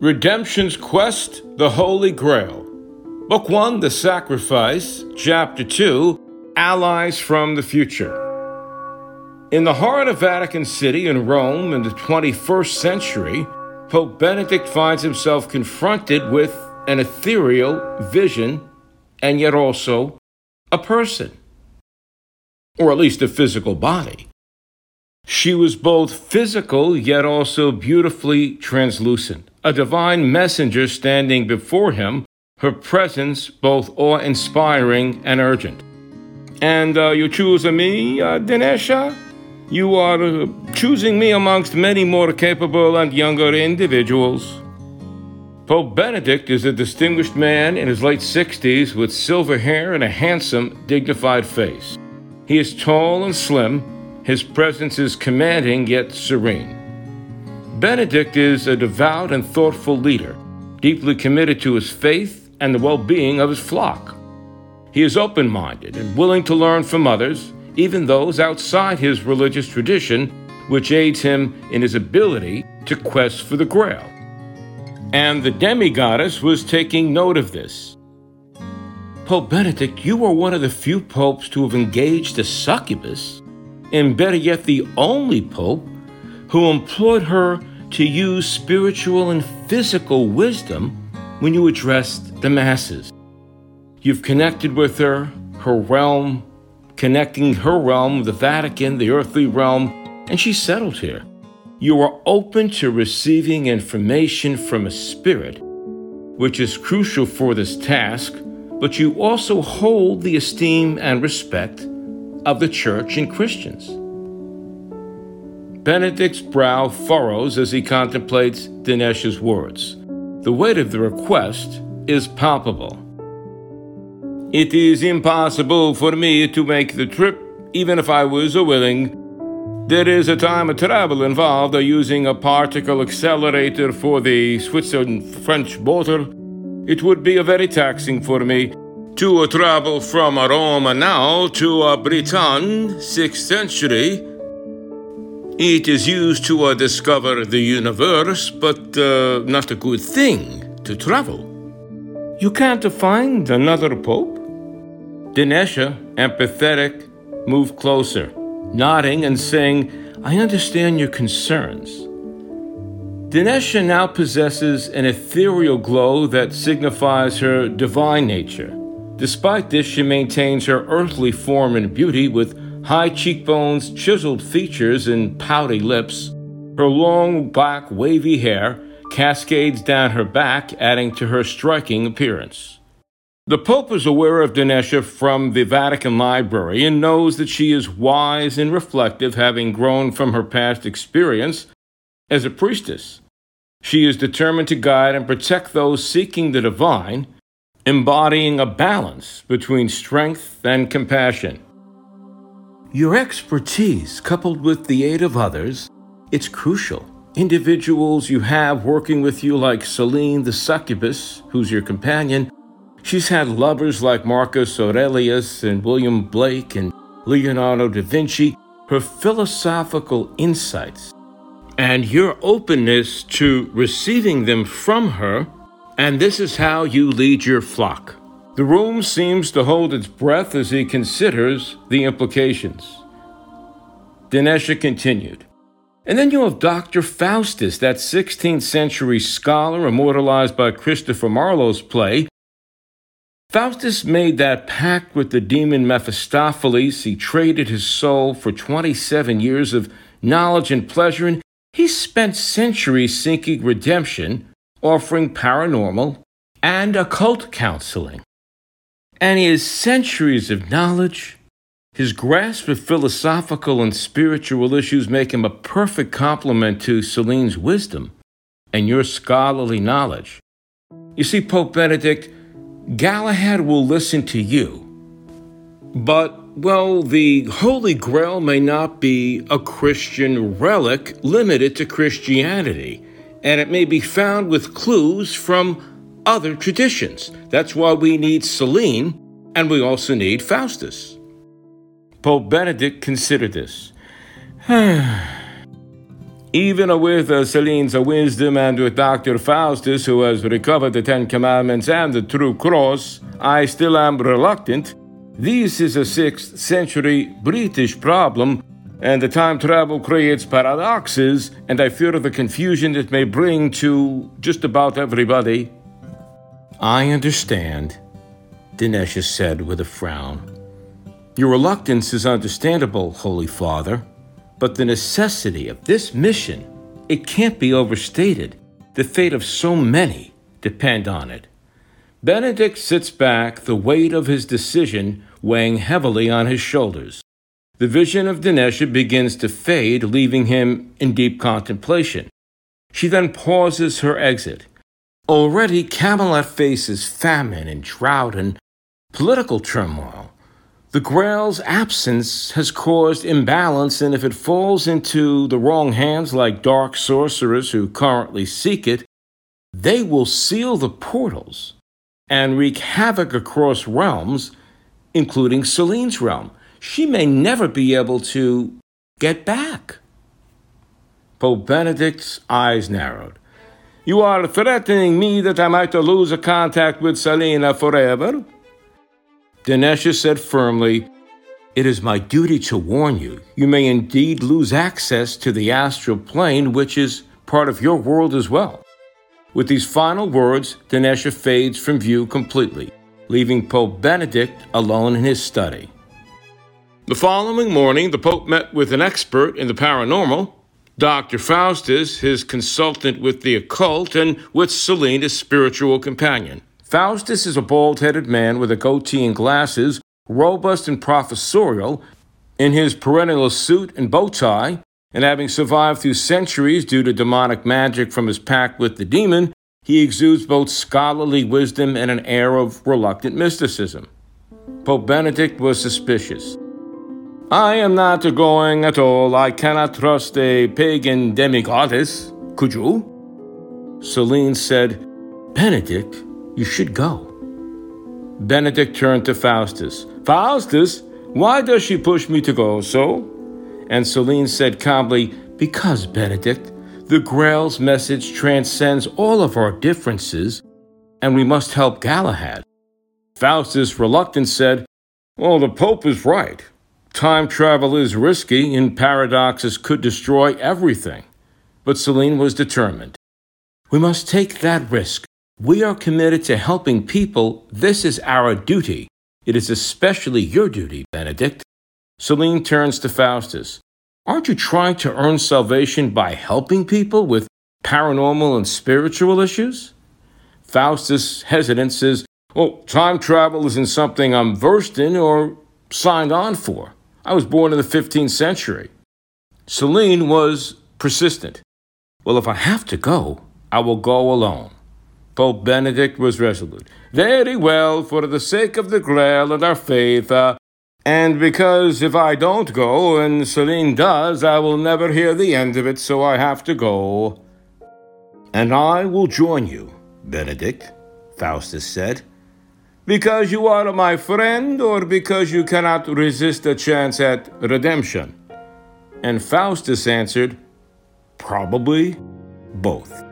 Redemption's Quest, the Holy Grail. Book 1, The Sacrifice. Chapter 2, Allies from the Future. In the heart of Vatican City in Rome in the 21st century, Pope Benedict finds himself confronted with an ethereal vision and yet also a person, or at least a physical body. She was both physical yet also beautifully translucent, a divine messenger standing before him, her presence both awe-inspiring and urgent. And you choose me, Dinesha? You are choosing me amongst many more capable and younger individuals. Pope Benedict is a distinguished man in his late 60s with silver hair and a handsome, dignified face. He is tall and slim. His presence is commanding yet serene. Benedict is a devout and thoughtful leader, deeply committed to his faith and the well-being of his flock. He is open-minded and willing to learn from others, even those outside his religious tradition, which aids him in his ability to quest for the Grail. And the demigoddess was taking note of this. Pope Benedict, you are one of the few popes to have engaged a succubus, and better yet, the only pope who employed her to use spiritual and physical wisdom when you addressed the masses. You've connected with her realm, connecting her realm, the Vatican, the earthly realm, and she settled here. You are open to receiving information from a spirit, which is crucial for this task, but you also hold the esteem and respect of the Church and Christians. Benedict's brow furrows as he contemplates Dinesha's words. The weight of the request is palpable. It is impossible for me to make the trip, even if I was willing. There is a time of travel involved using a particle accelerator for the Swiss-French border. It would be very taxing for me to travel from Rome now to Britain, 6th century. It is used to discover the universe, but not a good thing to travel. You can't find another pope? Dinesha, empathetic, moved closer, nodding and saying, I understand your concerns. Dinesha now possesses an ethereal glow that signifies her divine nature. Despite this, she maintains her earthly form and beauty with high cheekbones, chiseled features, and pouty lips. Her long, black, wavy hair cascades down her back, adding to her striking appearance. The Pope is aware of Dinesha from the Vatican Library and knows that she is wise and reflective, having grown from her past experience as a priestess. She is determined to guide and protect those seeking the divine, embodying a balance between strength and compassion. Your expertise, coupled with the aid of others, it's crucial. Individuals you have working with you like Celine the succubus, who's your companion. She's had lovers like Marcus Aurelius and William Blake and Leonardo da Vinci. Her philosophical insights and your openness to receiving them from her, and this is how you lead your flock. The room seems to hold its breath as he considers the implications. Dinesha continued. And then you have Dr. Faustus, that 16th century scholar immortalized by Christopher Marlowe's play. Faustus made that pact with the demon Mephistopheles. He traded his soul for 27 years of knowledge and pleasure, and he spent centuries seeking redemption, offering paranormal and occult counseling. And his centuries of knowledge, his grasp of philosophical and spiritual issues make him a perfect complement to Celine's wisdom and your scholarly knowledge. You see, Pope Benedict, Galahad will listen to you. But, well, the Holy Grail may not be a Christian relic limited to Christianity, and it may be found with clues from other traditions. That's why we need Celine, and we also need Faustus. Pope Benedict considered this. Even with Celine's wisdom and with Dr. Faustus, who has recovered the Ten Commandments and the true cross, I still am reluctant. This is a 6th century British problem, and the time travel creates paradoxes, and I fear the confusion it may bring to just about everybody. I understand, Dinesha said with a frown. Your reluctance is understandable, Holy Father. But the necessity of this mission, it can't be overstated. The fate of so many depend on it. Benedict sits back, the weight of his decision weighing heavily on his shoulders. The vision of Dinesha begins to fade, leaving him in deep contemplation. She then pauses her exit. Already, Camelot faces famine and drought and political turmoil. The Grail's absence has caused imbalance, and if it falls into the wrong hands like dark sorcerers who currently seek it, they will seal the portals and wreak havoc across realms, including Celine's realm. She may never be able to get back. Pope Benedict's eyes narrowed. You are threatening me that I might lose a contact with Selina forever? Dinesha said firmly, It is my duty to warn you. You may indeed lose access to the astral plane, which is part of your world as well. With these final words, Dinesha fades from view completely, leaving Pope Benedict alone in his study. The following morning, the Pope met with an expert in the paranormal, Dr. Faustus, his consultant with the occult, and with Celine, his spiritual companion. Faustus is a bald-headed man with a goatee and glasses, robust and professorial, in his perennial suit and bow tie, and having survived through centuries due to demonic magic from his pact with the demon, he exudes both scholarly wisdom and an air of reluctant mysticism. Pope Benedict was suspicious. I am not going at all. I cannot trust a pagan demigoddess. Could you? Celine said, Benedict, you should go. Benedict turned to Faustus. Faustus, why does she push me to go so? And Celine said calmly, Because, Benedict, the Grail's message transcends all of our differences, and we must help Galahad. Faustus, reluctant, said, Well, the Pope is right. Time travel is risky, and paradoxes could destroy everything. But Celine was determined. We must take that risk. We are committed to helping people. This is our duty. It is especially your duty, Benedict. Celine turns to Faustus. Aren't you trying to earn salvation by helping people with paranormal and spiritual issues? Faustus, hesitant, says, time travel isn't something I'm versed in or signed on for. I was born in the 15th century. Celine was persistent. Well, if I have to go, I will go alone. Pope Benedict was resolute. Very well, for the sake of the Grail and our faith, and because if I don't go and Celine does, I will never hear the end of it, so I have to go. And I will join you, Benedict, Faustus said. Because you are my friend, or because you cannot resist a chance at redemption? And Faustus answered, Probably both.